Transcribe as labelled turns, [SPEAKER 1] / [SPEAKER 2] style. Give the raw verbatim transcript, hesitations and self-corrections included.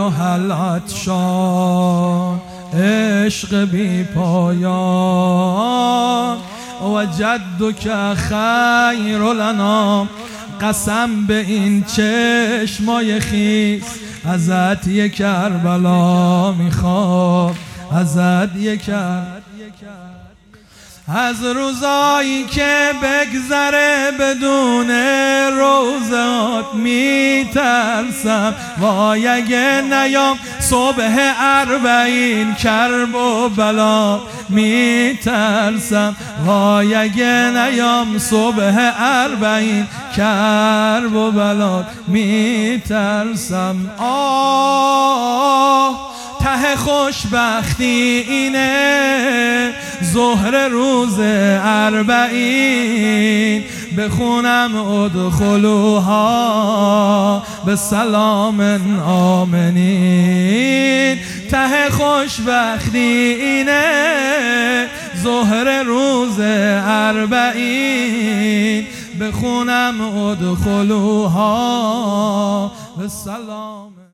[SPEAKER 1] ایها العطشان عشق بی پایان و جدک خیر لنا، قسم به این چشمای خیس ازت یک کربلا میخوام، ازت یک کربلا. از روزایی که بگذره بدون روزات میترسم، وای اگه نیام صبح اربعین کرب و بلا میترسم، وای اگه نیام صبح اربعین کرب و بلا میترسم. آه ته خوشبختی اینه ظهر روز اربعین، بخونم ادخلوها به سلام آمنین. ته خوشبختی اینه ظهر روز اربعین، بخونم ادخلوها به سلام.